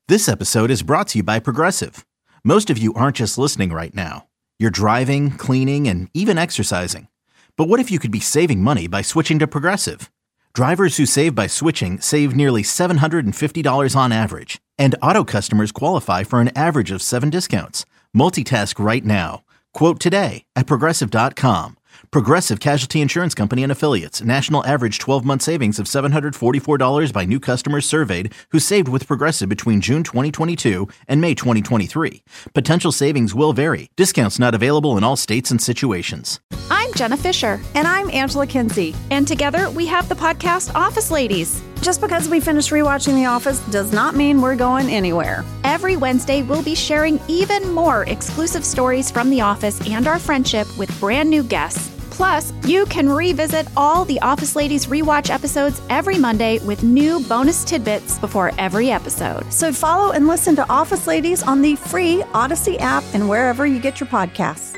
This episode is brought to you by Progressive. Most of you aren't just listening right now. You're driving, cleaning, and even exercising. But what if you could be saving money by switching to Progressive? Drivers who save by switching save nearly $750 on average. And auto customers qualify for an average of 7 discounts. Multitask right now. Quote today at Progressive.com. Progressive Casualty Insurance Company and Affiliates. National average 12-month savings of $744 by new customers surveyed who saved with Progressive between June 2022 and May 2023. Potential savings will vary. Discounts not available in all states and situations. I'm Jenna Fisher. And I'm Angela Kinsey. And together we have the podcast Office Ladies. Just because we finished rewatching The Office does not mean we're going anywhere. Every Wednesday, we'll be sharing even more exclusive stories from The Office and our friendship with brand new guests. Plus, you can revisit all the Office Ladies rewatch episodes every Monday with new bonus tidbits before every episode. So follow and listen to Office Ladies on the free Odyssey app and wherever you get your podcasts.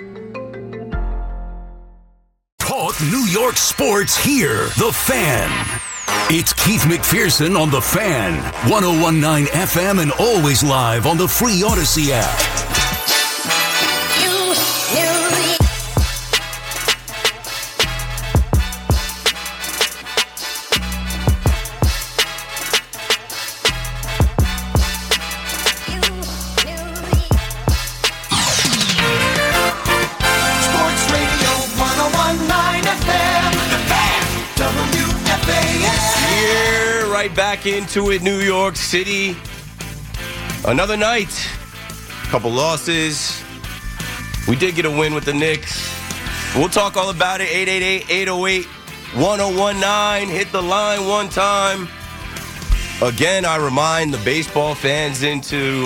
Talk New York sports here. The Fan. It's Keith McPherson on The Fan. 101.9 FM and always live on the free Odyssey app. Back into it, New York City. Another night. Couple losses. We did get a win with the Knicks. We'll talk all about it. 888-808-1019. Hit the line one time. Again, I remind the baseball fans into,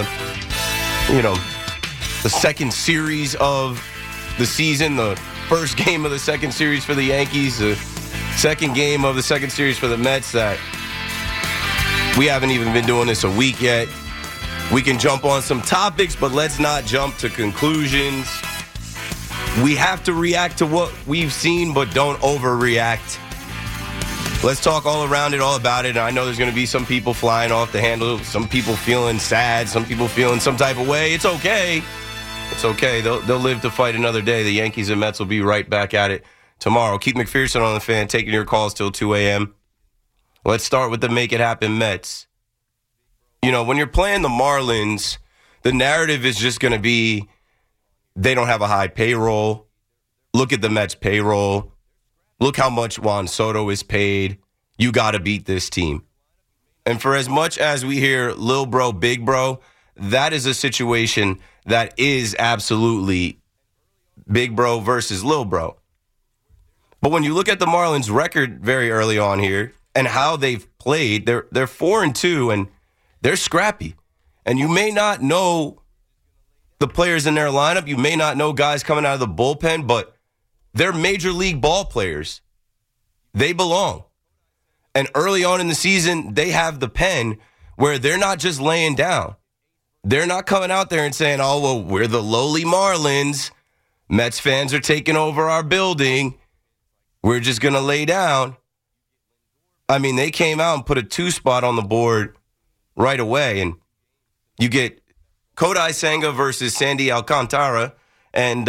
the second series of the season. The first game of the second series for the Yankees. The second game of the second series for the Mets that we haven't even been doing this a week yet. We can jump on some topics, but let's not jump to conclusions. We have to react to what we've seen, but don't overreact. Let's talk all around it, all about it. And I know there's going to be some people flying off the handle, some people feeling sad, some people feeling some type of way. It's okay. It's okay. They'll live to fight another day. The Yankees and Mets will be right back at it tomorrow. Keith McPherson on The Fan, taking your calls till 2 a.m. Let's start with the Make It Happen Mets. You know, when you're playing the Marlins, the narrative is just going to be they don't have a high payroll. Look at the Mets' payroll. Look how much Juan Soto is paid. You got to beat this team. And for as much as we hear Lil Bro, Big Bro, that is a situation that is absolutely Big Bro versus Lil Bro. But when you look at the Marlins' record very early on here, and how they've played, they're 4-2, and they're scrappy. And you may not know the players in their lineup. You may not know guys coming out of the bullpen, but they're major league ball players. They belong. And early on in the season, they have the pen where they're not just laying down. They're not coming out there and saying, oh, well, we're the lowly Marlins. Mets fans are taking over our building. We're just going to lay down. I mean, they came out and put a 2 spot on the board right away. And you get Kodai Senga versus Sandy Alcantara. And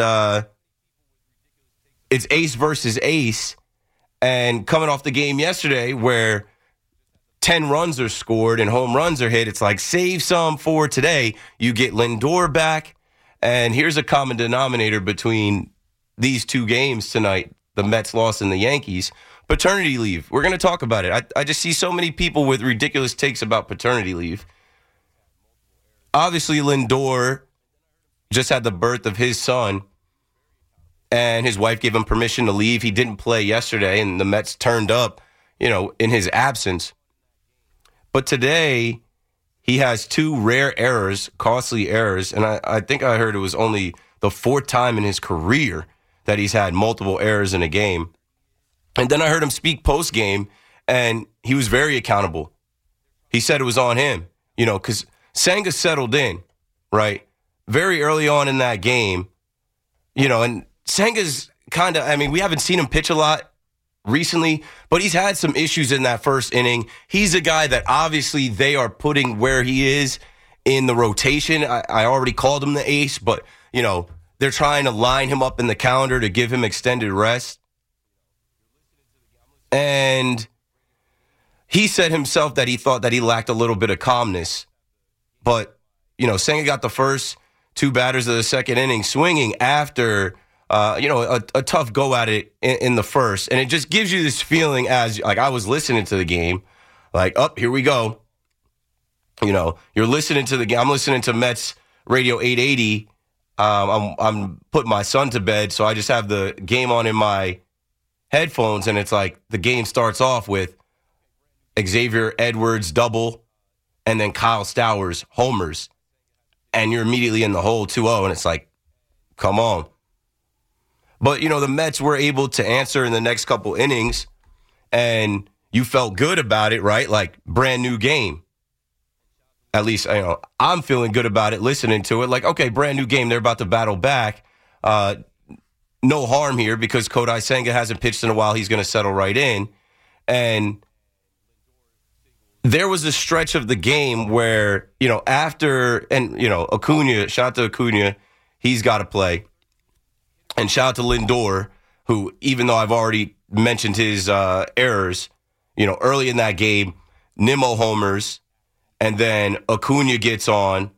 it's ace versus ace. And coming off the game yesterday where 10 runs are scored and home runs are hit, it's like save some for today. You get Lindor back. And here's a common denominator between these two games tonight, the Mets loss and the Yankees. Paternity leave. We're going to talk about it. I just see so many people with ridiculous takes about paternity leave. Obviously, Lindor just had the birth of his son, and his wife gave him permission to leave. He didn't play yesterday, and the Mets turned up, in his absence. But today, he has 2 rare errors, costly errors, and I think I heard it was only the 4th time in his career that he's had multiple errors in a game. And then I heard him speak post-game, and he was very accountable. He said it was on him, because Senga settled in, right, very early on in that game, and Senga's kind of, we haven't seen him pitch a lot recently, but he's had some issues in that first inning. He's a guy that obviously they are putting where he is in the rotation. I already called him the ace, but, they're trying to line him up in the calendar to give him extended rest. And he said himself that he thought that he lacked a little bit of calmness. But, Senga got the first 2 batters of the second inning swinging after, a tough go at it in the first. And it just gives you this feeling as, I was listening to the game, here we go. You're listening to the game. I'm listening to Mets Radio 880. I'm putting my son to bed, so I just have the game on in my headphones, and it's like the game starts off with Xavier Edwards double, and then Kyle Stowers homers, and you're immediately in the hole 2-0, and it's like, come on. But, the Mets were able to answer in the next couple innings, and you felt good about it, right? Like, brand new game. At least, I'm feeling good about it, listening to it. Like, okay, brand new game. They're about to battle back. No harm here because Kodai Senga hasn't pitched in a while. He's going to settle right in. And there was a stretch of the game where, after, and, Acuna, shout out to Acuna, he's got to play. And shout out to Lindor, who, even though I've already mentioned his errors, early in that game, Nimmo homers. And then Acuna gets on,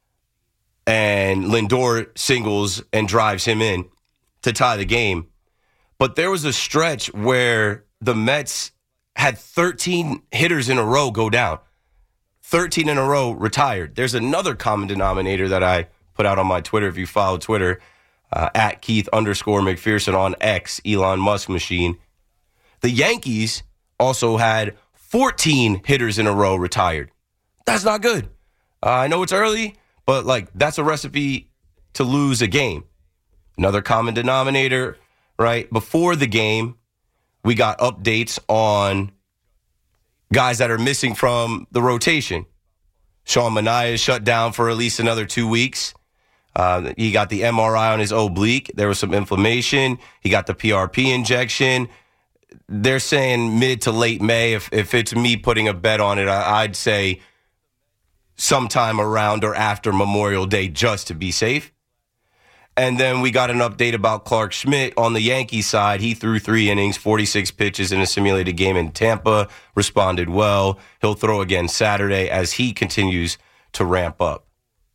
and Lindor singles and drives him in to tie the game. But there was a stretch where the Mets had 13 hitters in a row go down. 13 in a row retired. There's another common denominator that I put out on my Twitter. If you follow Twitter, at Keith_McPherson on X, Elon Musk machine. The Yankees also had 14 hitters in a row retired. That's not good. I know it's early, but that's a recipe to lose a game. Another common denominator, right? Before the game, we got updates on guys that are missing from the rotation. Sean Manaea is shut down for at least another 2 weeks. He got the MRI on his oblique. There was some inflammation. He got the PRP injection. They're saying mid to late May. If it's me putting a bet on it, I'd say sometime around or after Memorial Day just to be safe. And then we got an update about Clark Schmidt on the Yankees side. He threw 3 innings, 46 pitches in a simulated game in Tampa, responded well. He'll throw again Saturday as he continues to ramp up.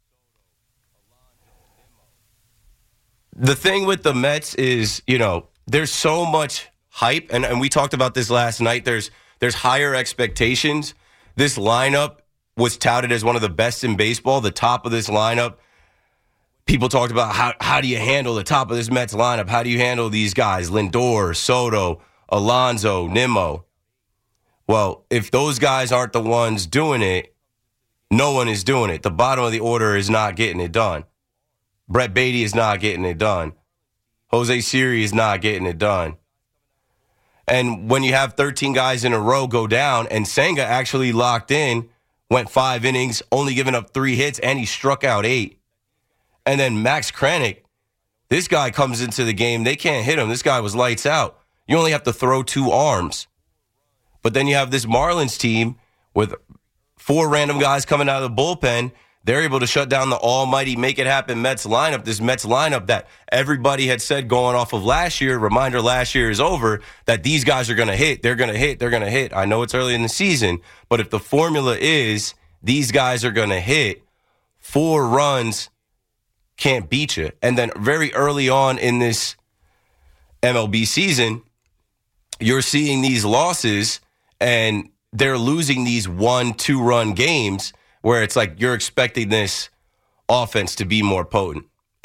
The thing with the Mets is, there's so much hype, and we talked about this last night. There's higher expectations. This lineup was touted as one of the best in baseball. The top of this lineup, people talked about how do you handle the top of this Mets lineup? How do you handle these guys? Lindor, Soto, Alonso, Nimmo. Well, if those guys aren't the ones doing it, no one is doing it. The bottom of the order is not getting it done. Brett Beatty is not getting it done. Jose Siri is not getting it done. And when you have 13 guys in a row go down, and Senga actually locked in, went 5 innings, only giving up 3 hits, and he struck out 8. And then Max Kranick, this guy comes into the game. They can't hit him. This guy was lights out. You only have to throw 2 arms. But then you have this Marlins team with 4 random guys coming out of the bullpen. They're able to shut down the almighty make-it-happen Mets lineup, this Mets lineup that everybody had said going off of last year, reminder last year is over, that these guys are going to hit, they're going to hit, they're going to hit. I know it's early in the season, but if the formula is these guys are going to hit, 4 runs can't beat you. And then very early on in this MLB season, you're seeing these losses, and they're losing these 1-2 run games where it's like you're expecting this offense to be more potent.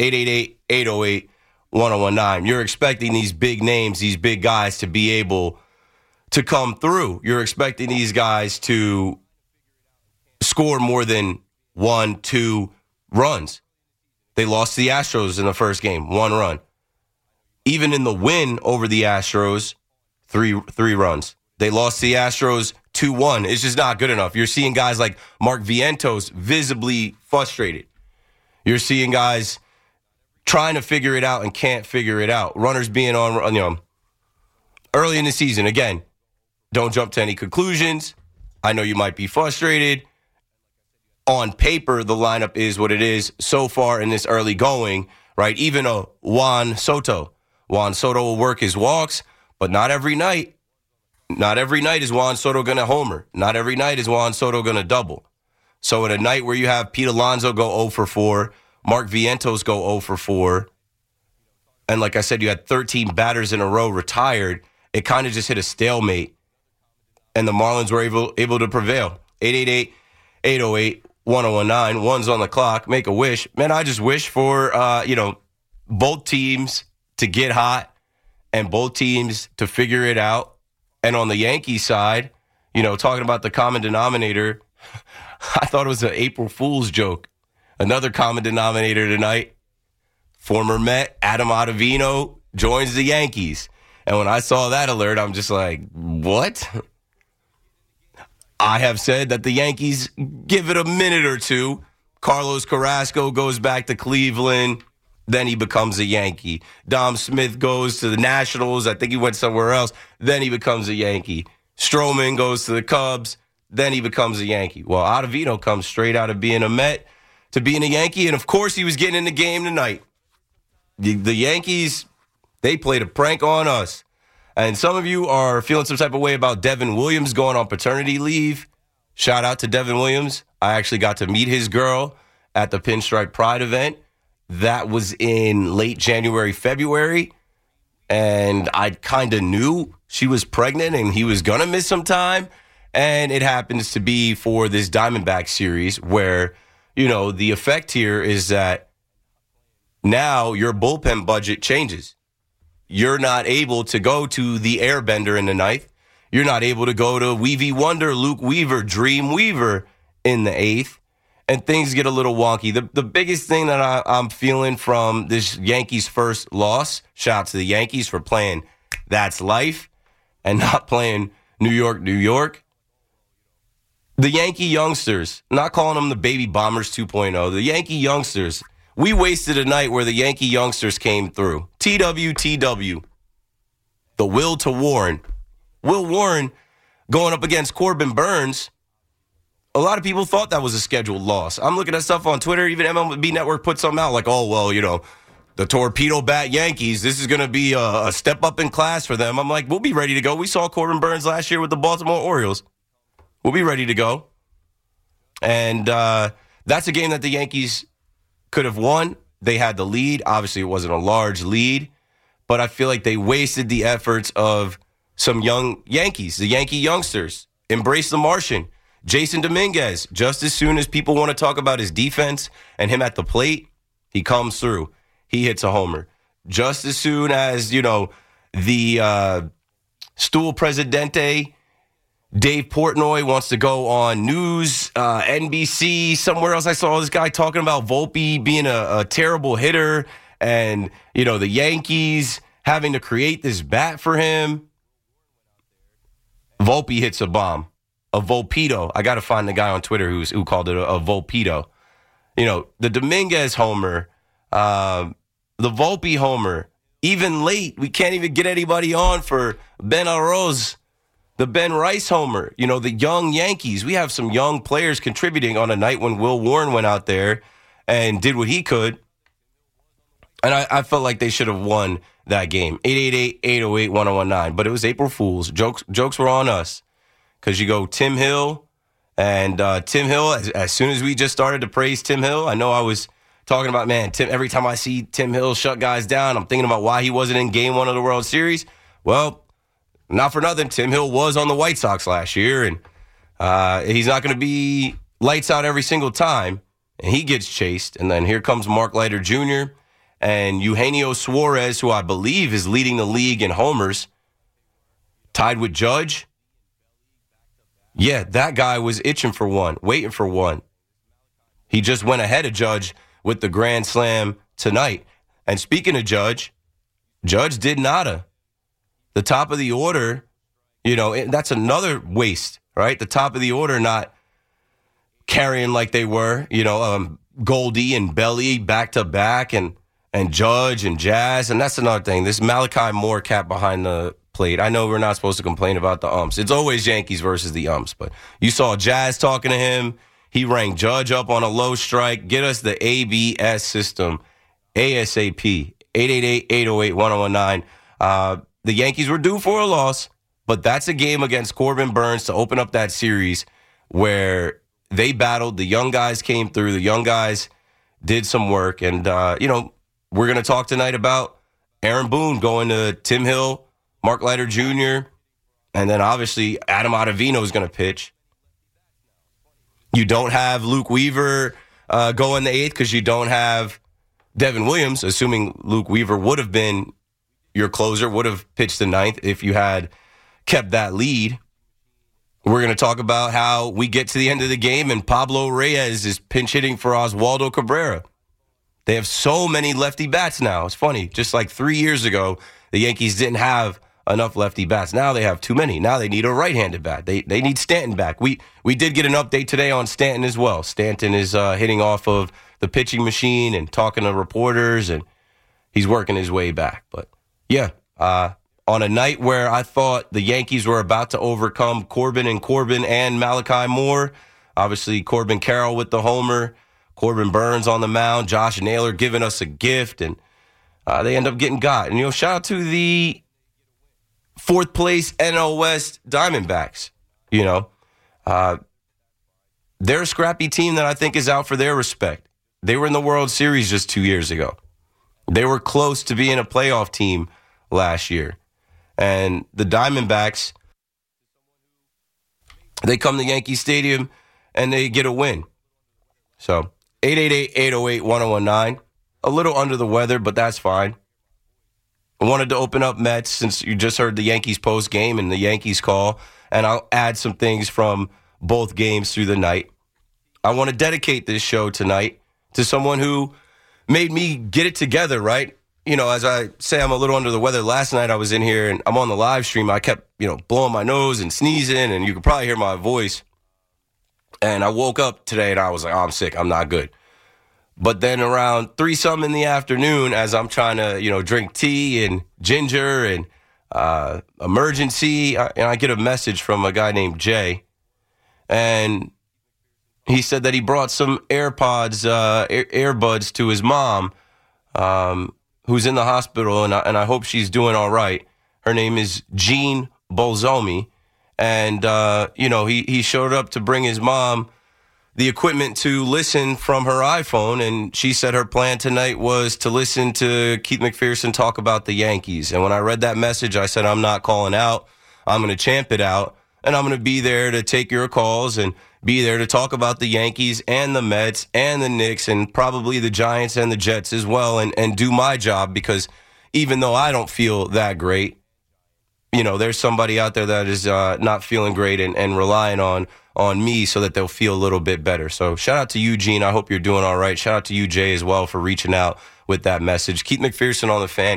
888-808-1019. You're expecting these big names, these big guys to be able to come through. You're expecting these guys to score more than 1-2 runs. They lost to the Astros in the first game, 1 run. Even in the win over the Astros, three runs. They lost to the Astros 2-1. It's just not good enough. You're seeing guys like Mark Vientos visibly frustrated. You're seeing guys trying to figure it out and can't figure it out. Runners being on, early in the season, again, don't jump to any conclusions. I know you might be frustrated. On paper, the lineup is what it is so far in this early going, right? Even a Juan Soto will work his walks, but not every night. Not every night is Juan Soto going to homer. Not every night is Juan Soto going to double. So in a night where you have Pete Alonso go 0 for 4, Mark Vientos go 0 for 4, and like I said, you had 13 batters in a row retired, it kind of just hit a stalemate, and the Marlins were able to prevail. 888-808-1019, one's on the clock, make a wish. Man, I just wish for, both teams to get hot and both teams to figure it out. And on the Yankees side, talking about the common denominator, I thought it was an April Fool's joke. Another common denominator tonight, former Met Adam Ottavino joins the Yankees. And when I saw that alert, I'm just like, what? I have said that the Yankees, give it a minute or two. Carlos Carrasco goes back to Cleveland. Then he becomes a Yankee. Dom Smith goes to the Nationals. I think he went somewhere else. Then he becomes a Yankee. Stroman goes to the Cubs. Then he becomes a Yankee. Well, Ottavino comes straight out of being a Met to being a Yankee. And, of course, he was getting in the game tonight. The Yankees, they played a prank on us. And some of you are feeling some type of way about Devin Williams going on paternity leave. Shout out to Devin Williams. I actually got to meet his girl at the Pinstripe Pride event. That was in late January, February, and I kind of knew she was pregnant and he was going to miss some time, and it happens to be for this Diamondback series where, the effect here is that now your bullpen budget changes. You're not able to go to the Airbender in the ninth. You're not able to go to Weavy Wonder, Luke Weaver, Dream Weaver in the eighth. And things get a little wonky. The biggest thing that I'm feeling from this Yankees first loss, shout out to the Yankees for playing That's Life and not playing New York, New York. The Yankee youngsters, not calling them the Baby Bombers 2.0, the Yankee youngsters, we wasted a night where the Yankee youngsters came through. TWTW, the will to Warren. Will Warren going up against Corbin Burns. A lot of people thought that was a scheduled loss. I'm looking at stuff on Twitter. Even MLB Network put something out like, the torpedo bat Yankees, this is going to be a step up in class for them. I'm like, we'll be ready to go. We saw Corbin Burns last year with the Baltimore Orioles. We'll be ready to go. And that's a game that the Yankees could have won. They had the lead. Obviously, it wasn't a large lead. But I feel like they wasted the efforts of some young Yankees, the Yankee youngsters. Embrace the Martian. Jason Dominguez, just as soon as people want to talk about his defense and him at the plate, he comes through. He hits a homer. Just as soon as, the Stool Presidente, Dave Portnoy wants to go on news, NBC, somewhere else. I saw this guy talking about Volpe being a terrible hitter and, the Yankees having to create this bat for him. Volpe hits a bomb. A Volpedo. I got to find the guy on Twitter who called it a Volpedo. The Dominguez homer, the Volpe homer, even late, we can't even get anybody on for Ben Arroz, the Ben Rice homer. The young Yankees. We have some young players contributing on a night when Will Warren went out there and did what he could. And I felt like they should have won that game. 888-808-1019. But it was April Fool's. Jokes were on us. Because you go Tim Hill, and Tim Hill, as soon as we just started to praise Tim Hill, I know I was talking about, every time I see Tim Hill shut guys down, I'm thinking about why he wasn't in Game 1 of the World Series. Well, not for nothing. Tim Hill was on the White Sox last year, and he's not going to be lights out every single time, and he gets chased. And then here comes Mark Leiter Jr. and Eugenio Suarez, who I believe is leading the league in homers, tied with Judge. Yeah, that guy was itching for one, waiting for one. He just went ahead of Judge with the grand slam tonight. And speaking of Judge did nada. The top of the order, that's another waste, right? The top of the order not carrying like they were, Goldie and Belly back-to-back and Judge and Jazz. And that's another thing. This Malachi Moore cat behind the plate. I know we're not supposed to complain about the umps. It's always Yankees versus the umps, but you saw Jazz talking to him. He rang Judge up on a low strike. Get us the ABS system ASAP. 888-808-1019. The Yankees were due for a loss, but that's a game against Corbin Burnes to open up that series where they battled. The young guys came through. The young guys did some work. And, we're going to talk tonight about Aaron Boone going to Tim Hill, Mark Leiter Jr., and then obviously Adam Ottavino is going to pitch. You don't have Luke Weaver go in the eighth because you don't have Devin Williams, assuming Luke Weaver would have been your closer, would have pitched the ninth if you had kept that lead. We're going to talk about how we get to the end of the game and Pablo Reyes is pinch hitting for Oswaldo Cabrera. They have so many lefty bats now. It's funny. Just like 3 years ago, the Yankees didn't have enough lefty bats. Now they have too many. Now they need a right-handed bat. They need Stanton back. We did get an update today on Stanton as well. Stanton is hitting off of the pitching machine and talking to reporters, and he's working his way back. But, yeah, on a night where I thought the Yankees were about to overcome Corbin and Malachi Moore, obviously Corbin Carroll with the homer, Corbin Burnes on the mound, Josh Naylor giving us a gift, and they end up getting got. And, shout out to the fourth place NL West Diamondbacks. They're a scrappy team that I think is out for their respect. They were in the World Series just 2 years ago. They were close to being a playoff team last year. And the Diamondbacks, they come to Yankee Stadium and they get a win. So 888-808-1019. A little under the weather, but that's fine. I wanted to open up Mets since you just heard the Yankees post game and the Yankees call, and I'll add some things from both games through the night. I want to dedicate this show tonight to someone who made me get it together, right? As I say, I'm a little under the weather. Last night I was in here and I'm on the live stream. I kept, blowing my nose and sneezing, and you could probably hear my voice. And I woke up today and I was like, oh, I'm sick. I'm not good. But then around 3-something in the afternoon, as I'm trying to, drink tea and ginger and emergency, I get a message from a guy named Jay. And he said that he brought some AirPods, earbuds to his mom, who's in the hospital, and I hope she's doing all right. Her name is Jean Bolzomi. And, he showed up to bring his mom the equipment to listen from her iPhone, and she said her plan tonight was to listen to Keith McPherson talk about the Yankees. And when I read that message, I said, I'm not calling out. I'm going to champ it out, and I'm going to be there to take your calls and be there to talk about the Yankees and the Mets and the Knicks and probably the Giants and the Jets as well, and do my job, because even though I don't feel that great, there's somebody out there that is not feeling great and relying on me so that they'll feel a little bit better. So shout out to you, Gene. I hope you're doing all right. Shout out to you, Jay, as well, for reaching out with that message. Keith McPherson on the Fan,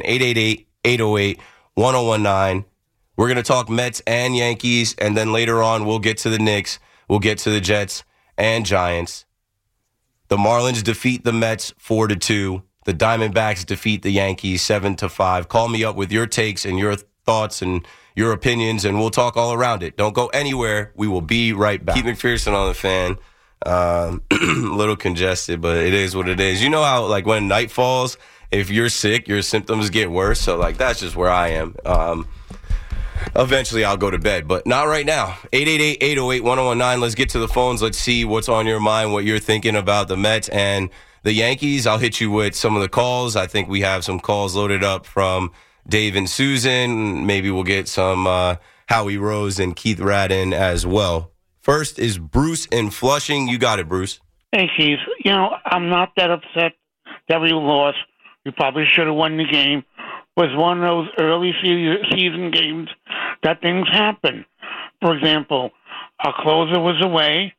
888-808-1019. We're going to talk Mets and Yankees, and then later on we'll get to the Knicks. We'll get to the Jets and Giants. The Marlins defeat the Mets 4-2. The Diamondbacks defeat the Yankees 7-5. Call me up with your takes and your thoughts and your opinions, and we'll talk all around it. Don't go anywhere. We will be right back. Keith McPherson on the Fan. A little congested, but it is what it is. You know how, when night falls, if you're sick, your symptoms get worse. So, that's just where I am. Eventually, I'll go to bed, but not right now. 888-808-1019. Let's get to the phones. Let's see what's on your mind, what you're thinking about the Mets and the Yankees. I'll hit you with some of the calls. I think we have some calls loaded up from Dave and Susan. Maybe we'll get some Howie Rose and Keith Radden as well. First is Bruce in Flushing. You got it, Bruce. Hey, Keith. I'm not that upset that we lost. We probably should have won the game. It was one of those early season games that things happen. For example, our closer was away.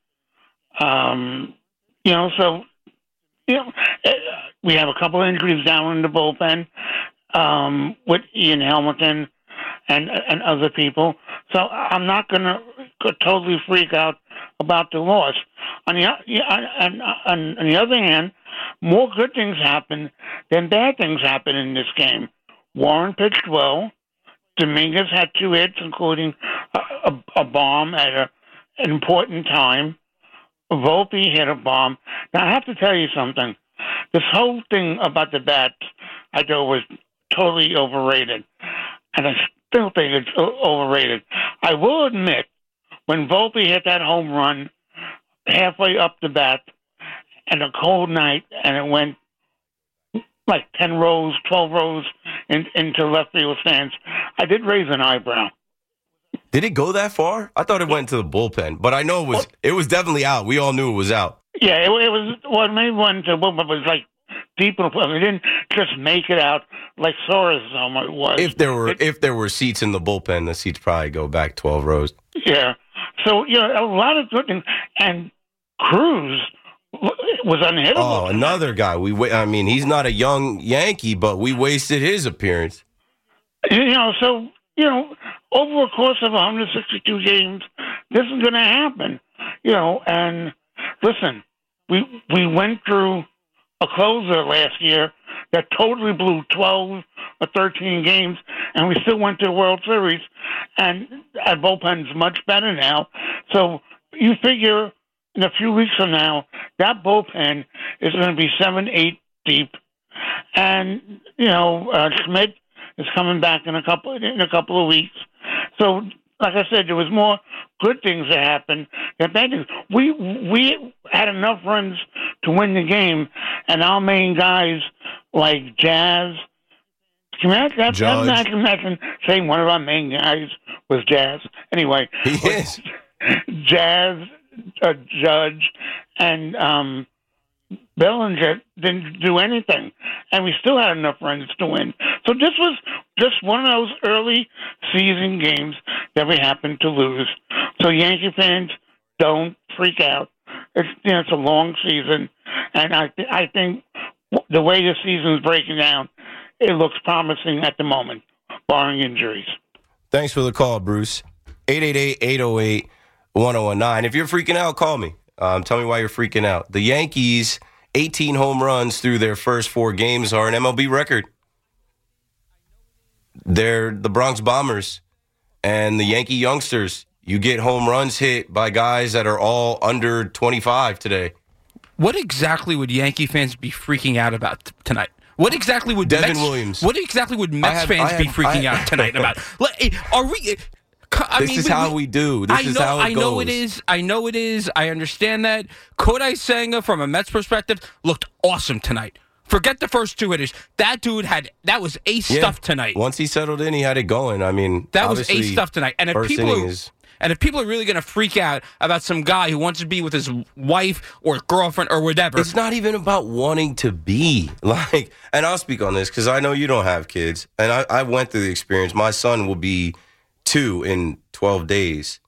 We have a couple of injuries down in the bullpen. With Ian Hamilton and other people. So I'm not going to totally freak out about the loss. On the other hand, more good things happen than bad things happen in this game. Warren pitched well. Dominguez had 2 hits, including a bomb at an important time. Volpe hit a bomb. Now, I have to tell you something. This whole thing about the bats, I thought was totally overrated. And I still think it's overrated. I will admit, when Volpe hit that home run halfway up the bat and a cold night, and it went like 10 rows, 12 rows into left field stands, I did raise an eyebrow. Did it go that far? I thought it went to the bullpen, but I know it was definitely out. We all knew it was out. Yeah, it was. Well, it made one to the bullpen, but it was like deep in the bullpen. It didn't just make it out like Sora's was. If there were seats in the bullpen, the seats probably go back 12 rows. Yeah. So a lot of good things. And Cruz was unhittable. Oh, another guy. He's not a young Yankee, but we wasted his appearance. Over a course of 162 games, this is going to happen. And listen, we went through a closer last year that totally blew 12 or 13 games, and we still went to the World Series. And our bullpen's much better now. So you figure in a few weeks from now, that bullpen is going to be 7-8 deep. And, Schmidt is coming back in a couple of weeks. So, like I said, there was more good things that happened than bad things. We had enough runs to win the game, and our main guys like Jazz. Can you imagine saying one of our main guys was Jazz? Anyway, he is. Jazz, Judge, and Bellinger didn't do anything, and we still had enough runs to win. So this was just one of those early season games that we happened to lose. So Yankee fans, don't freak out. It's a long season, and I think the way the season's breaking down, it looks promising at the moment, barring injuries. Thanks for the call, Bruce. 888-808-1019. If you're freaking out, call me. Tell me why you're freaking out. The Yankees, 18 home runs through their first 4 games are an MLB record. They're the Bronx Bombers and the Yankee youngsters. You get home runs hit by guys that are all under 25 today. What exactly would Yankee fans be freaking out about tonight? What exactly would Devin Williams? What exactly would Mets fans be freaking out tonight about? Are we? This is how we do. This is how it goes. I know it is. I understand that. Kodai Senga, from a Mets perspective, looked awesome tonight. Forget the first 2 hitters. That dude that was ace stuff tonight. Once he settled in, he had it going. That was ace stuff tonight. And if people are really going to freak out about some guy who wants to be with his wife or girlfriend or whatever, it's not even about wanting to be. And I'll speak on this because I know you don't have kids, and I went through the experience. My son will be 2 in 12 days.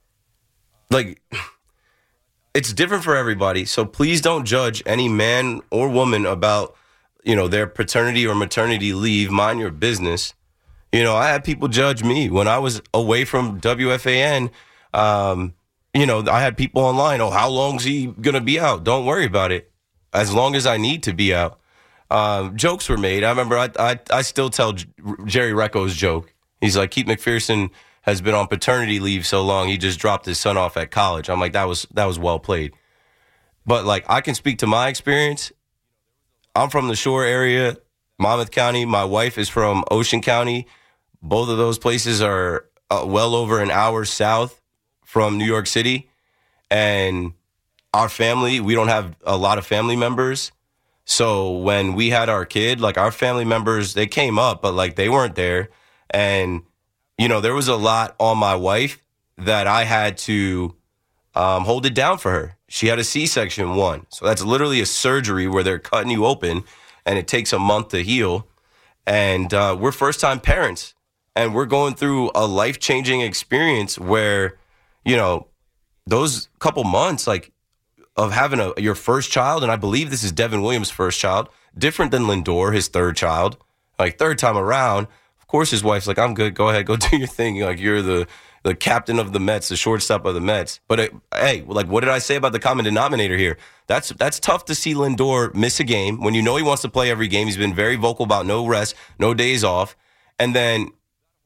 It's different for everybody, so please don't judge any man or woman about, their paternity or maternity leave. Mind your business. I had people judge me when I was away from WFAN. I had people online, how long's he going to be out? Don't worry about it. As long as I need to be out. Jokes were made. I remember I still tell Jerry Recco's joke. He's like, Keith McPherson has been on paternity leave so long, he just dropped his son off at college. I'm like, that was well played. But, I can speak to my experience. I'm from the Shore area, Monmouth County. My wife is from Ocean County. Both of those places are well over an hour south from New York City. And our family, we don't have a lot of family members. So when we had our kid, our family members, they came up, but, they weren't there. And there was a lot on my wife that I had to hold it down for her. She had a C-section 1. So that's literally a surgery where they're cutting you open, and it takes a month to heal. And we're first-time parents, and we're going through a life-changing experience where, those couple months, of having your first child, and I believe this is Devin Williams' first child, different than Lindor, his third child, third time around. Of course, his wife's like, I'm good. Go ahead. Go do your thing. You're the captain of the Mets, the shortstop of the Mets. But, hey, what did I say about the common denominator here? That's tough to see Lindor miss a game when he wants to play every game. He's been very vocal about no rest, no days off. And then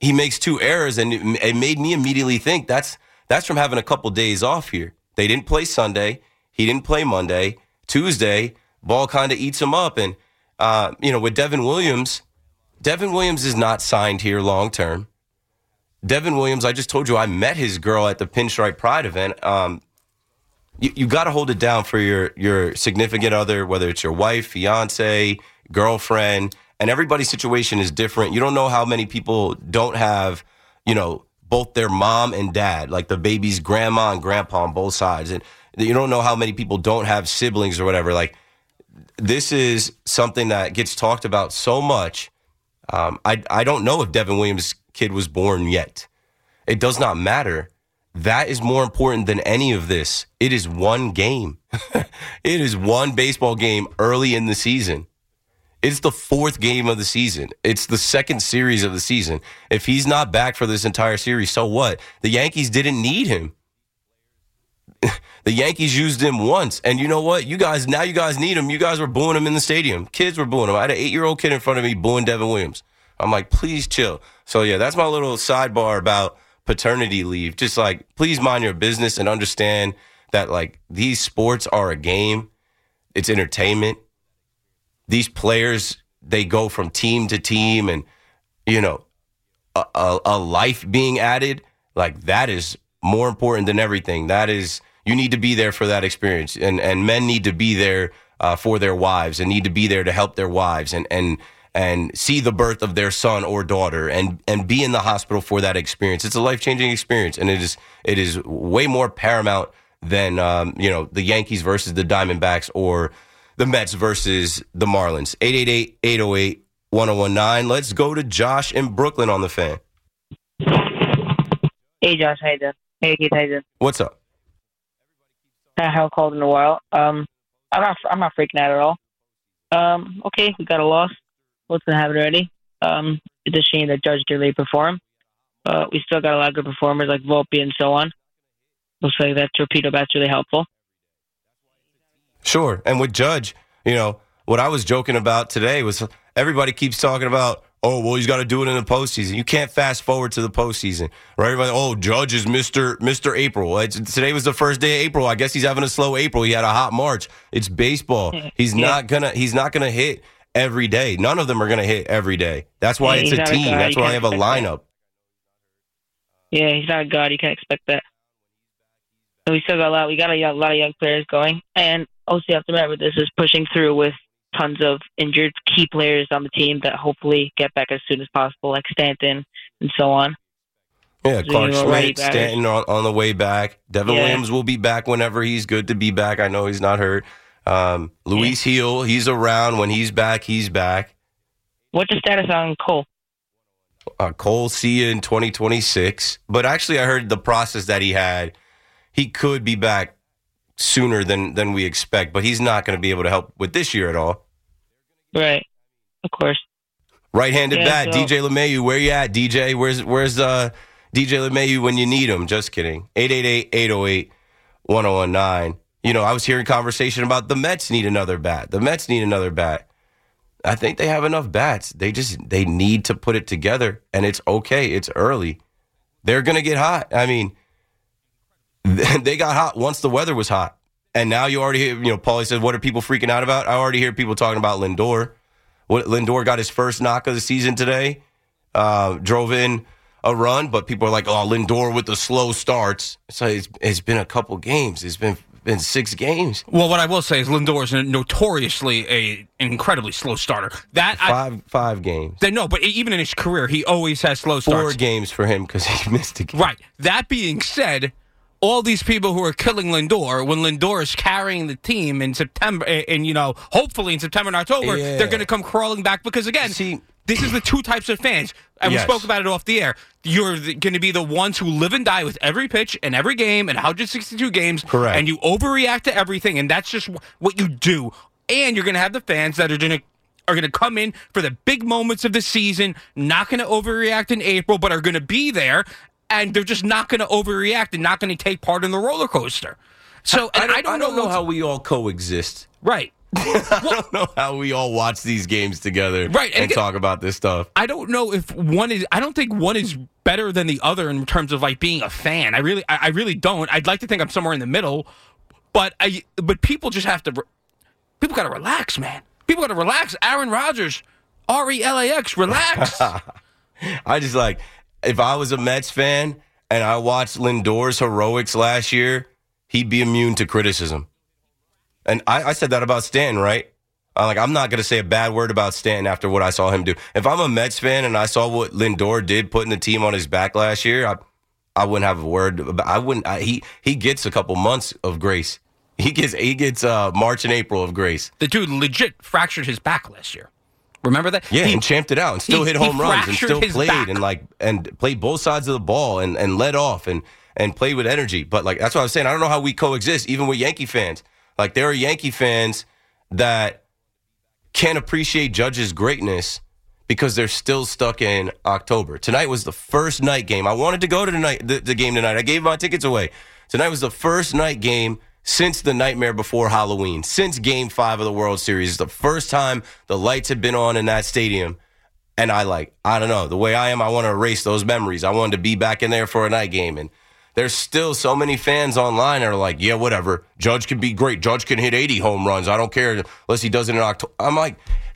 he makes 2 errors, and it made me immediately think that's from having a couple days off here. They didn't play Sunday. He didn't play Monday. Tuesday, ball kind of eats him up. And, with Devin Williams is not signed here long term. Devin Williams, I just told you I met his girl at the Pinstripe Pride event. You got to hold it down for your significant other, whether it's your wife, fiance, girlfriend, and everybody's situation is different. You don't know how many people don't have, both their mom and dad, like the baby's grandma and grandpa on both sides. And you don't know how many people don't have siblings or whatever. Like, this is something that gets talked about so much. I don't know if Devin Williams' kid was born yet. It does not matter. That is more important than any of this. It is one game. It is one baseball game early in the season. It's the 4th game of the season. It's the 2nd series of the season. If he's not back for this entire series, so what? The Yankees didn't need him. The Yankees used him once. And you know what? You guys need him. You guys were booing him in the stadium. Kids were booing him. I had an 8-year-old kid in front of me booing Devin Williams. I'm like, please chill. So, yeah, that's my little sidebar about paternity leave. Just like, please mind your business and understand that, like, these sports are a game. It's entertainment. These players, they go from team to team, and, a life being added, like, that is more important than everything. That is, you need to be there for that experience. And men need to be there for their wives, and need to be there to help their wives and see the birth of their son or daughter and be in the hospital for that experience. It's a life-changing experience, and it is way more paramount than, the Yankees versus the Diamondbacks or the Mets versus the Marlins. 888-808-1019. Let's go to Josh in Brooklyn on the Fan. Hey, Josh. How you doing? Hey, Keith. How you doing? What's up? I haven't called in a while. I'm not freaking out at all. Okay, we got a loss. What's going to happen already? It's a shame that Judge didn't really perform. We still got a lot of good performers like Volpe and so on. Looks like that torpedo bat's really helpful. Sure. And with Judge, what I was joking about today was everybody keeps talking about, oh, well, he's got to do it in the postseason. You can't fast forward to the postseason, right? Everybody, oh, Judge is Mr. April. Today was the first day of April. I guess he's having a slow April. He had a hot March. It's baseball. He's not gonna hit every day. None of them are gonna hit every day. That's why it's a team. That's why I have a lineup. Yeah, he's not a god. You can't expect that. And we still got a lot. We got a lot of young players going, and also you have to remember this is pushing through with tons of injured key players on the team that hopefully get back as soon as possible, like Stanton and so on. Yeah, Clark Schmidt, Stanton on the way back. Devin Williams will be back whenever he's good to be back. I know he's not hurt. Luis Gil, he's around. When he's back, he's back. What's the status on Cole? Cole, see you in 2026. But actually, I heard the process that he had. He could be back sooner than we expect, but he's not going to be able to help with this year at all. Right, of course. Right-handed bat, DJ LeMahieu. Where you at, DJ? Where's DJ LeMahieu when you need him? Just kidding. 888-808-1019. I was hearing conversation about the Mets need another bat. The Mets need another bat. I think they have enough bats. They need to put it together, and it's okay. It's early. They're going to get hot. I mean, they got hot once the weather was hot. And now you already hear, Paulie said, what are people freaking out about? I already hear people talking about Lindor. Lindor got his first knock of the season today, drove in a run, but people are like, oh, Lindor with the slow starts. So it's been a couple games. It's been 6 games. Well, what I will say is Lindor is notoriously an incredibly slow starter. Five games. No, but even in his career, he always has slow starts. 4 games for him because he missed a game. Right. That being said, all these people who are killing Lindor, when Lindor is carrying the team in September, and hopefully in September and October, they're going to come crawling back because, again, this is the 2 types of fans. And we spoke about it off the air. You're going to be the ones who live and die with every pitch and every game and 162 games. Correct. And you overreact to everything, and that's just what you do. And you're going to have the fans that are going to come in for the big moments of the season, not going to overreact in April, but are going to be there. And they're just not going to overreact and not going to take part in the roller coaster. So I don't know how we all coexist. Right. I don't know how we all watch these games together and talk about this stuff. I don't know if I don't think one is better than the other in terms of like being a fan. I really don't. I'd like to think I'm somewhere in the middle, but people just have to. People got to relax, man. People got to relax. Aaron Rodgers, RELAX, relax. I just like, if I was a Mets fan and I watched Lindor's heroics last year, he'd be immune to criticism. And I said that about Stanton, right? I'm not going to say a bad word about Stanton after what I saw him do. If I'm a Mets fan and I saw what Lindor did putting the team on his back last year, I wouldn't have a word. He gets a couple months of grace. He gets March and April of grace. The dude legit fractured his back last year. Remember that? Yeah, and champed it out and still hit home runs and still played and played both sides of the ball and led off and played with energy. But that's what I was saying. I don't know how we coexist even with Yankee fans. There are Yankee fans that can't appreciate Judge's greatness because they're still stuck in October. Tonight was the first night game. I wanted to go to the game tonight. I gave my tickets away. Tonight was the first night game since the nightmare before Halloween, since Game 5 of the World Series. It's the first time the lights had been on in that stadium. And I don't know, the way I am, I want to erase those memories. I wanted to be back in there for a night game. And there's still so many fans online that are like, yeah, whatever. Judge can be great. Judge can hit 80 home runs. I don't care unless he does it in October. I'm like,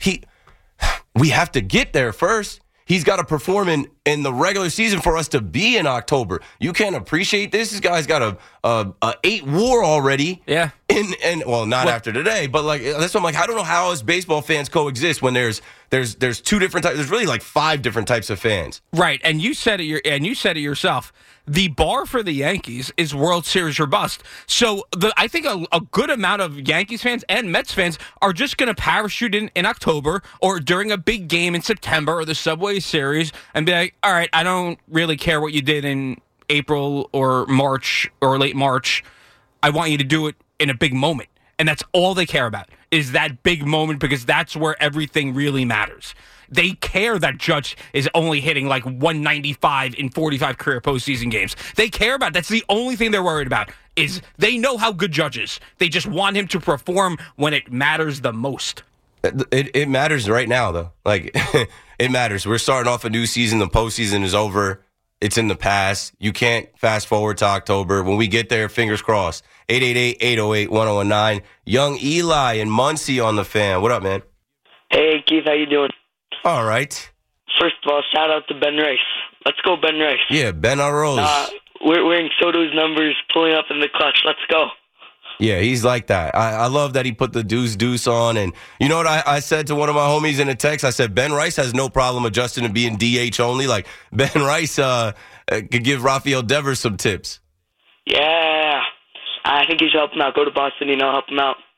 we have to get there first. He's got to perform in the regular season for us to be in October. You can't appreciate this. This guy's got a 8 WAR already. Yeah. After today, but that's what I'm like. I don't know how us baseball fans coexist when there's 2 different types. There's really 5 different types of fans. Right, and you said it yourself. The bar for the Yankees is World Series or bust. So I think a good amount of Yankees fans and Mets fans are just going to parachute in October or during a big game in September or the Subway Series and be like, all right, I don't really care what you did in April or March or late March. I want you to do it in a big moment. And that's all they care about is that big moment because that's where everything really matters. They care that Judge is only hitting 195 in 45 career postseason games. They care about that's the only thing they're worried about is they know how good Judge is. They just want him to perform when it matters the most. It matters right now, though. It matters. We're starting off a new season. The postseason is over. It's in the past. You can't fast forward to October. When we get there, fingers crossed. 888-808-1019. Young Eli and Muncie on the Fan. What up, man? Hey, Keith. How you doing? All right. First of all, shout out to Ben Rice. Let's go, Ben Rice. Yeah, Ben Arroz. We're wearing Soto's numbers, pulling up in the clutch. Let's go. Yeah, he's like that. I love that he put the deuce on. And you know what I said to one of my homies in a text? I said, Ben Rice has no problem adjusting to being DH only. Ben Rice could give Rafael Devers some tips. Yeah. I think he should help him out. Go to Boston, help him out.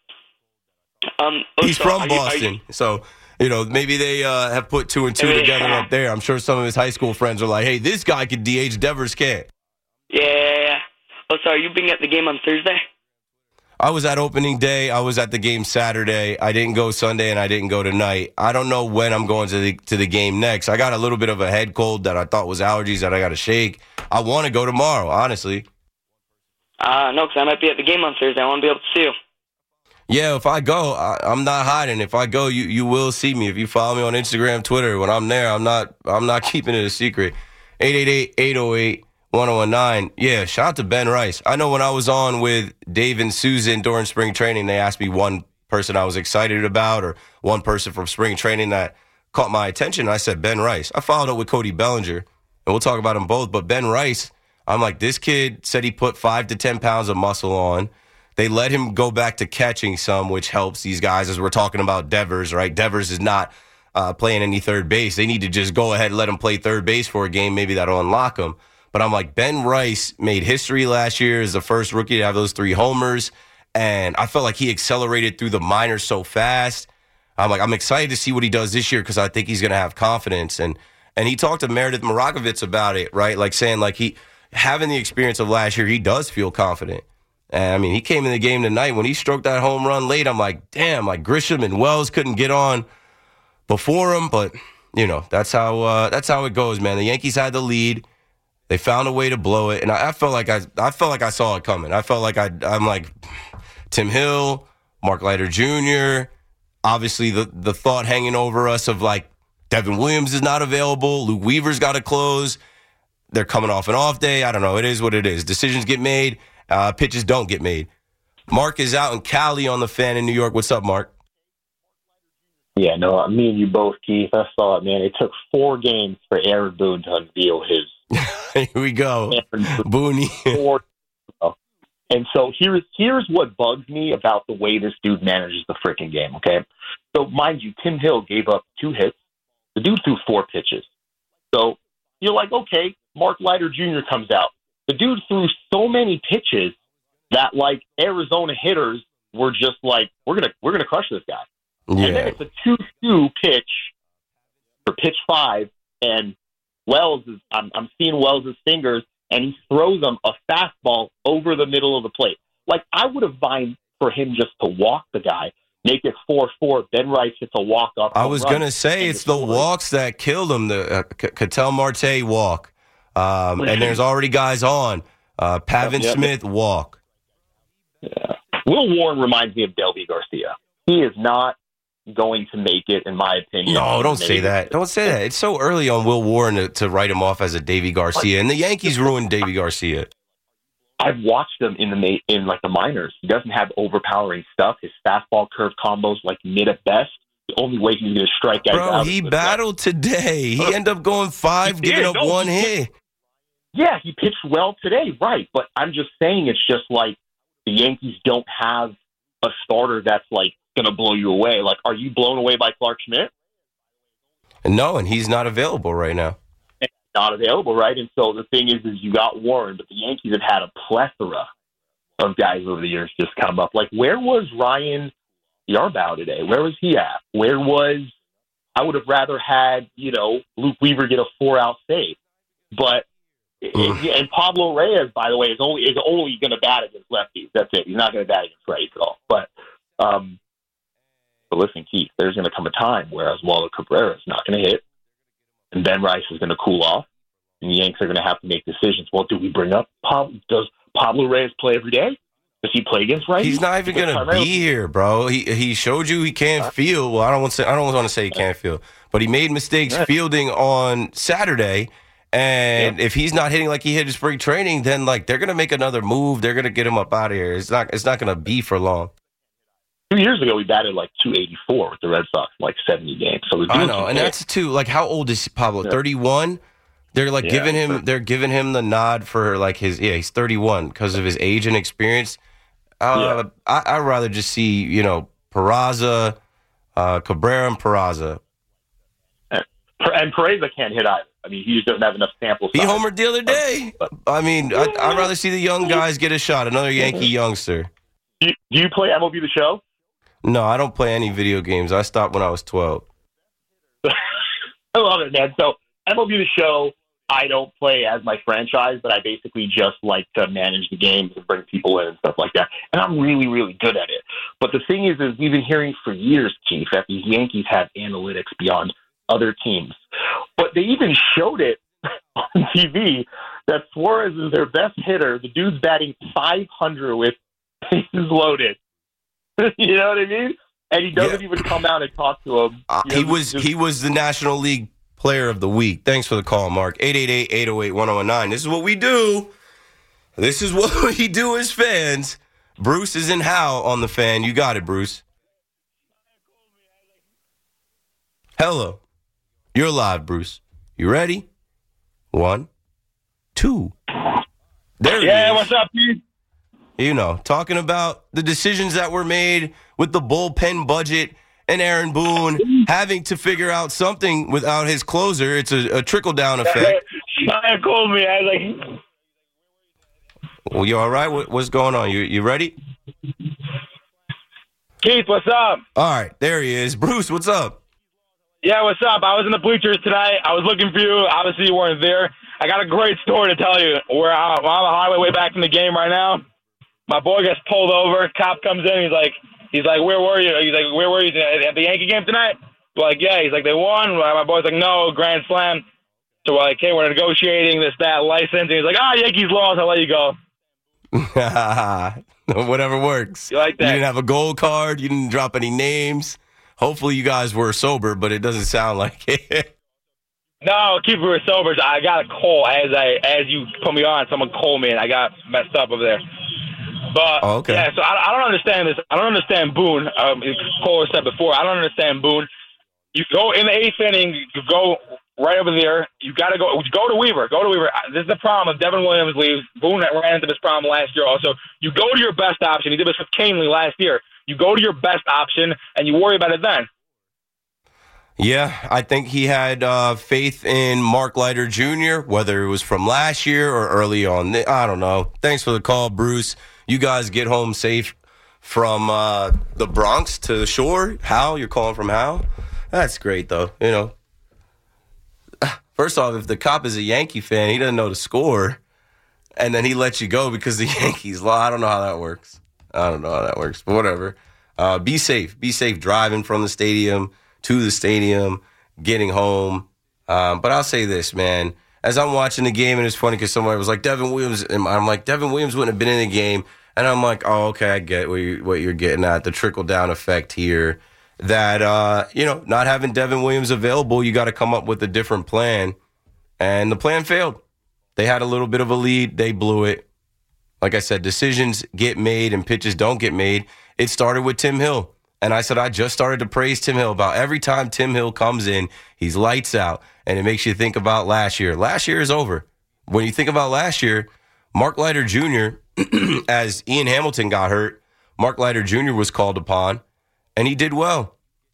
He's from Boston, so... maybe they have put 2 and 2 together up there. I'm sure some of his high school friends are like, hey, this guy could DH, Devers can't. Yeah. Oh, sorry, you being at the game on Thursday? I was at opening day. I was at the game Saturday. I didn't go Sunday, and I didn't go tonight. I don't know when I'm going to the game next. I got a little bit of a head cold that I thought was allergies that I got to shake. I want to go tomorrow, honestly. No, because I might be at the game on Thursday. I want to be able to see you. Yeah, if I go, I'm not hiding. If I go, you will see me. If you follow me on Instagram, Twitter, when I'm there, I'm not keeping it a secret. 888-808-1019. Yeah, shout out to Ben Rice. I know when I was on with Dave and Susan during spring training, they asked me one person I was excited about or one person from spring training that caught my attention. I said Ben Rice. I followed up with Cody Bellinger, and we'll talk about them both. But Ben Rice, I'm like, this kid said he put 5 to 10 pounds of muscle on. They let him go back to catching some, which helps these guys as we're talking about Devers, right? Devers is not playing any third base. They need to just go ahead and let him play third base for a game. Maybe that'll unlock him. But I'm like, Ben Rice made history last year as the first rookie to have those 3 homers. And I felt like he accelerated through the minors so fast. I'm like, I'm excited to see what he does this year because I think he's going to have confidence. And he talked to Meredith Marakovits about it, right? Saying he having the experience of last year, he does feel confident. And, he came in the game tonight. When he stroked that home run late, I'm like, damn, Grisham and Wells couldn't get on before him. But, that's how it goes, man. The Yankees had the lead. They found a way to blow it. And I felt like I saw it coming. I felt like I'm like Tim Hill, Mark Leiter Jr., obviously the thought hanging over us of like Devin Williams is not available. Luke Weaver's got to close. They're coming off an off day. I don't know. It is what it is. Decisions get made. Pitches don't get made. Mark is out in Cali on the Fan in New York. What's up, Mark? Yeah, no, me and you both, Keith. I saw it, man. It took 4 games for Aaron Boone to unveil his. Here we go. Boone. And so here's what bugs me about the way this dude manages the freaking game, okay? So, mind you, Tim Hill gave up 2 hits. The dude threw 4 pitches. So you're like, okay, Mark Leiter Jr. comes out. The dude threw so many pitches that, like, Arizona hitters were just like, we're gonna crush this guy. Yeah. And then it's a 2-2 pitch for pitch 5, and Wells is I'm seeing Wells' fingers, and he throws them a fastball over the middle of the plate. Like, I would have mined for him just to walk the guy, make it 4-4. Ben Rice hits a walk-off. I was going to say it's the walks that killed him, the Ketel Marte walk. And there's already guys on. Pavin Smith walk. Yeah. Will Warren reminds me of Delby Garcia. He is not going to make it, in my opinion. No, don't say that. Don't say that. It's so early on Will Warren to write him off as a Davy Garcia, and the Yankees ruined Davy Garcia. I've watched him in the minors. He doesn't have overpowering stuff. His fastball curve combos like mid at best. The only way he's going to strike guys out. Bro, he battled today. He ended up going 5, giving up 1 hit. Yeah, he pitched well today, right? But I'm just saying, it's just like the Yankees don't have a starter that's like going to blow you away. Like, are you blown away by Clark Schmidt? No, and he's not available right now. Not available, right? And so the thing is you got Warren, but the Yankees have had a plethora of guys over the years just come up. Like, where was Ryan Yarbrough today? Where was he at? I would have rather had, Luke Weaver get a 4-out save. But, and Pablo Reyes, by the way, is only going to bat against lefties. That's it. He's not going to bat against righties at all. But listen, Keith, there's going to come a time where Oswaldo Cabrera is not going to hit, and Ben Rice is going to cool off, and the Yanks are going to have to make decisions. Well, do we bring up does Pablo Reyes play every day? Does he play against righties? He's not even going to be here, bro. He showed you he can't field. Well, I don't want to say he can't field, but he made mistakes fielding on Saturday. And if he's not hitting like he hit in spring training, then like they're going to make another move. They're going to get him up out of here. It's not going to be for long. 2 years ago, we batted like 284 with the Red Sox, like 70 games. So I know, and that's too. Like, how old is Pablo? 31. They're like giving him. They're giving him the nod for like his. Yeah, he's 31 because of his age and experience. I'd rather just see Peraza, Cabrera, and Peraza. And Peraza can't hit either. I mean, he just doesn't have enough sample size. He homered the other day. I mean, I'd rather see the young guys get a shot. Another Yankee youngster. Do you play MLB The Show? No, I don't play any video games. I stopped when I was 12. I love it, man. So MLB The Show, I don't play as my franchise, but I basically just like to manage the games and bring people in and stuff like that. And I'm really, really good at it. But the thing is we've been hearing for years, Keith, that these Yankees have analytics beyond other teams. But they even showed it on TV that Suarez is their best hitter. The dude's batting .500 with bases loaded. You know what I mean? And he doesn't even come out and talk to him. He was the National League Player of the Week. Thanks for the call, Mark. 888-808-1019. This is what we do. This is what we do as fans. Bruce is in Hal on the Fan. You got it, Bruce. Hello. You're live, Bruce. You ready? 1, 2. There he is. What's up, Pete? Talking about the decisions that were made with the bullpen budget and Aaron Boone having to figure out something without his closer. It's a trickle-down effect. Shia called me. I was like... Well, you all right? What's going on? You ready? Keith, what's up? All right, there he is. Bruce, what's up? Yeah, what's up? I was in the bleachers tonight. I was looking for you. Obviously, you weren't there. I got a great story to tell you. We're on the highway way back from the game right now. My boy gets pulled over. Cop comes in. He's like, where were you? He's like, where were you at the Yankee game tonight? We're like, yeah. He's like, they won. My boy's like, no, grand slam. So we're like, hey, we're negotiating that license. And he's like, Yankees lost. I'll let you go. Whatever works. You like that? You didn't have a gold card. You didn't drop any names. Hopefully you guys were sober, but it doesn't sound like it. No, keep it sober. I got a call as you put me on. Someone called me, and I got messed up over there. But, yeah, so I don't understand this. I don't understand Boone. Cole said before, I don't understand Boone. You go in the 8th inning, you go right over there. You got to go to Weaver. Go to Weaver. This is the problem if Devin Williams leaves. Boone ran into this problem last year also. You go to your best option. He did this with Canely last year. You go to your best option, and you worry about it then. Yeah, I think he had faith in Mark Leiter Jr., whether it was from last year or early on. I don't know. Thanks for the call, Bruce. You guys get home safe from the Bronx to the shore. Hal, you're calling from Hal? That's great, though. You know, first off, if the cop is a Yankee fan, he doesn't know the score, and then he lets you go because the Yankees lost. I don't know how that works. But whatever. Be safe. Be safe driving from the stadium to the stadium, getting home. But I'll say this, man. As I'm watching the game, and it's funny because somebody was like, Devin Williams, and I'm like, Devin Williams wouldn't have been in the game. And I'm like, oh, okay, I get what you're getting at, the trickle-down effect here. That, not having Devin Williams available, you got to come up with a different plan. And the plan failed. They had a little bit of a lead. They blew it. Like I said, decisions get made and pitches don't get made. It started with Tim Hill. And I said I just started to praise Tim Hill. About every time Tim Hill comes in, he's lights out. And it makes you think about last year. Last year is over. When you think about last year, Mark Leiter Jr., as Ian Hamilton got hurt, Mark Leiter Jr. was called upon, and he did well.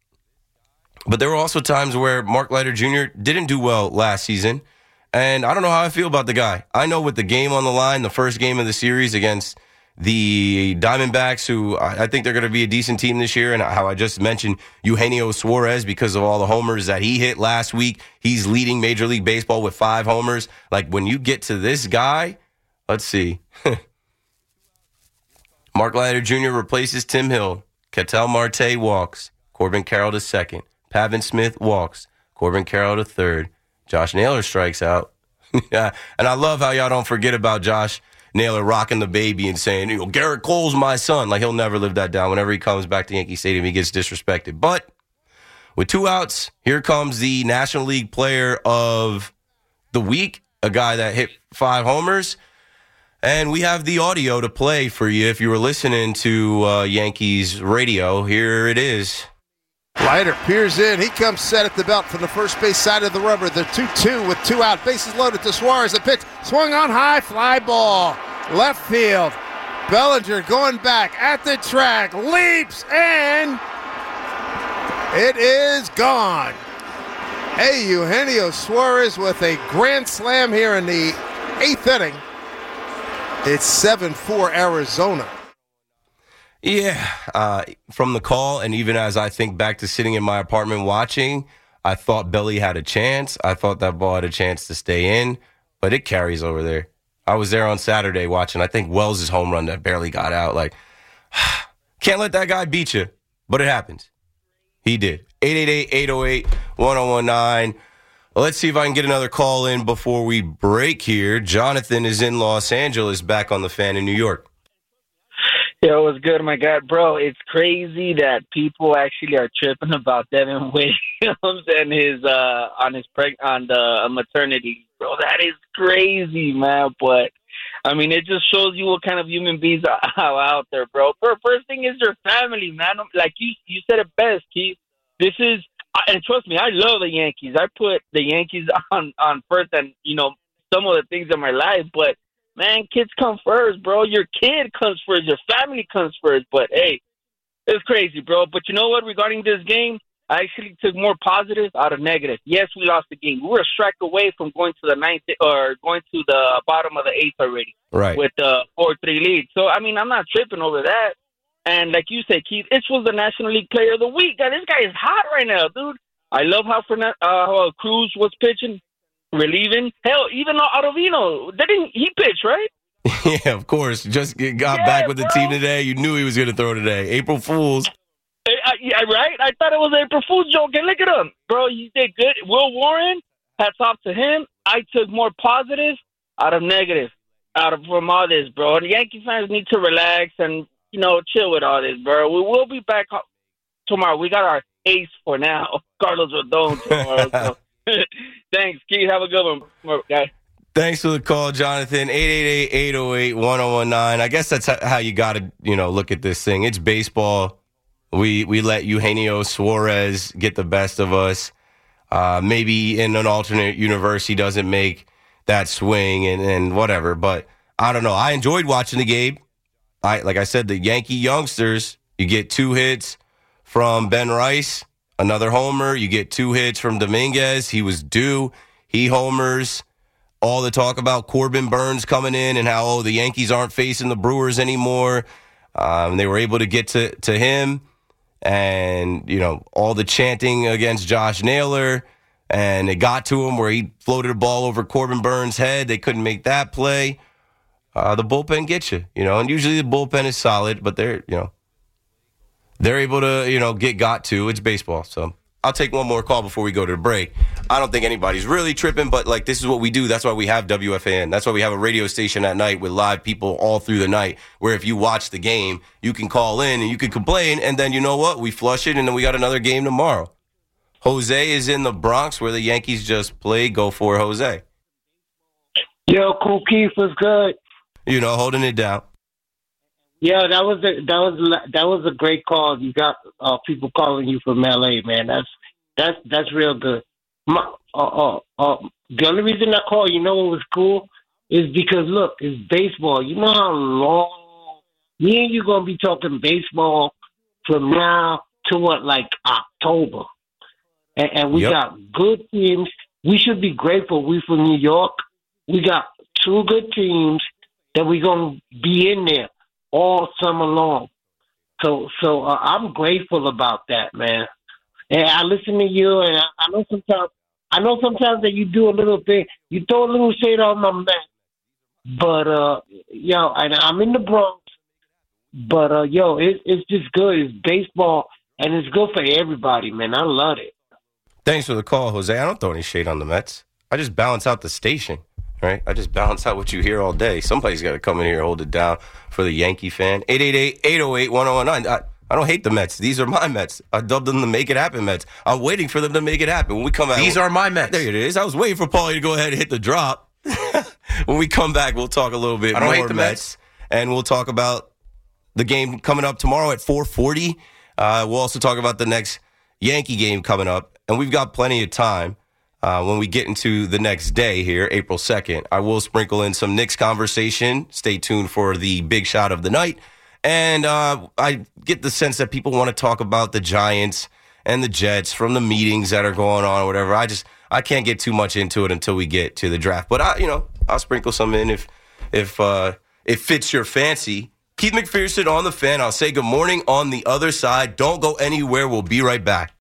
But there were also times where Mark Leiter Jr. didn't do well last season. And I don't know how I feel about the guy. I know with the game on the line, the first game of the series against the Diamondbacks, who I think they're going to be a decent team this year, and how I just mentioned Eugenio Suarez because of all the homers that he hit last week. He's leading Major League Baseball with 5 homers. Like, when you get to this guy, let's see. Mark Leiter Jr. replaces Tim Hill. Ketel Marte walks. Corbin Carroll to second. Pavin Smith walks. Corbin Carroll to third. Josh Naylor strikes out. Yeah, and I love how y'all don't forget about Josh Naylor rocking the baby and saying, Garrett Cole's my son. Like, he'll never live that down. Whenever he comes back to Yankee Stadium, he gets disrespected. But with 2 outs, here comes the National League Player of the Week, a guy that hit 5 homers. And we have the audio to play for you if you were listening to Yankees radio. Here it is. Leiter peers in. He comes set at the belt from the first base side of the rubber. The 2-2 with 2 out. Bases loaded to Suarez. The pitch swung on high. Fly ball. Left field. Bellinger going back at the track. Leaps and it is gone. Hey, Eugenio Suarez with a grand slam here in the 8th inning. It's 7-4 Arizona. Yeah, from the call, and even as I think back to sitting in my apartment watching, I thought Belly had a chance. I thought that ball had a chance to stay in, but it carries over there. I was there on Saturday watching, I think, Wells' home run that barely got out. Like, can't let that guy beat you, but it happens. He did. 888-808-1019. Let's see if I can get another call in before we break here. Jonathan is in Los Angeles, back on the Fan in New York. Yo, what's good, my God? Bro, it's crazy that people actually are tripping about Devin Williams and his on the maternity. Bro, that is crazy, man. But I mean, it just shows you what kind of human beings are out there, bro. First thing is your family, man. Like you said it best, Keith. This is, and trust me, I love the Yankees. I put the Yankees on first, and some of the things in my life, but. Man, kids come first, bro. Your kid comes first. Your family comes first. But, hey, it's crazy, bro. But you know what? Regarding this game, I actually took more positive out of negative. Yes, we lost the game. We were a strike away from going to the ninth or going to the bottom of the 8th already. Right. With the 4-3 lead. So, I mean, I'm not tripping over that. And like you said, Keith, this was the National League Player of the Week. God, this guy is hot right now, dude. I love how Cruz was pitching. Relieving. Hell, even Ottavino, didn't he pitch, right? Yeah, of course. Just got back with the team today. You knew he was going to throw today. April Fools. Yeah, right? I thought it was April Fool's joke. And look at him. Bro, he did good. Will Warren, hats off to him. I took more positive out of negative. from all this, bro. The Yankee fans need to relax and, chill with all this, bro. We will be back tomorrow. We got our ace for now, Carlos Rodon tomorrow. So. Thanks, Keith. Have a good one, guys. Thanks for the call, Jonathan. 888-808-1019. I guess that's how you got to, look at this thing. It's baseball. We let Eugenio Suarez get the best of us. Maybe in an alternate universe, he doesn't make that swing and whatever. But I don't know. I enjoyed watching the game. Like I said, the Yankee youngsters, you get 2 hits from Ben Rice, another homer. You get 2 hits from Dominguez. He was due. He homers. All the talk about Corbin Burns coming in and how, the Yankees aren't facing the Brewers anymore. They were able to get to him. And, all the chanting against Josh Naylor. And it got to him where he floated a ball over Corbin Burns' head. They couldn't make that play. The bullpen gets you, and usually the bullpen is solid, but they're able to, got to. It's baseball. So I'll take one more call before we go to the break. I don't think anybody's really tripping, but this is what we do. That's why we have WFAN. That's why we have a radio station at night with live people all through the night, where if you watch the game, you can call in and you can complain. And then you know what? We flush it and then we got another game tomorrow. Jose is in the Bronx where the Yankees just played. Go for Jose. Yo, Cool Keith was good. Holding it down. Yeah, that was a great call. You got people calling you from LA, man. That's real good. The only reason I call, what was cool, is because look, it's baseball. You know how long me and you gonna be talking baseball from now to October, and we got good teams. We should be grateful. We from New York. We got 2 good teams that we're going to be in there all summer long. So I'm grateful about that, man. And I listen to you, and I know sometimes that you do a little thing. You throw a little shade on my man. But, and I'm in the Bronx. But, it's just good. It's baseball, and it's good for everybody, man. I love it. Thanks for the call, Jose. I don't throw any shade on the Mets. I just balance out the station. Right? I just balance out what you hear all day. Somebody's got to come in here and hold it down for the Yankee fan. 888-808-1019. I don't hate the Mets. These are my Mets. I dubbed them the Make It Happen Mets. I'm waiting for them to make it happen. When we come back, these are my Mets. There it is. I was waiting for Paulie to go ahead and hit the drop. When we come back, we'll talk a little bit more hate the Mets. And we'll talk about the game coming up tomorrow at 4:40. We'll also talk about the next Yankee game coming up. And we've got plenty of time. When we get into the next day here, April 2nd, I will sprinkle in some Knicks conversation. Stay tuned for the big shot of the night. And I get the sense that people want to talk about the Giants and the Jets from the meetings that are going on or whatever. I can't get too much into it until we get to the draft. But I'll sprinkle some in if it fits your fancy. Keith McPherson on the Fan. I'll say good morning on the other side. Don't go anywhere. We'll be right back.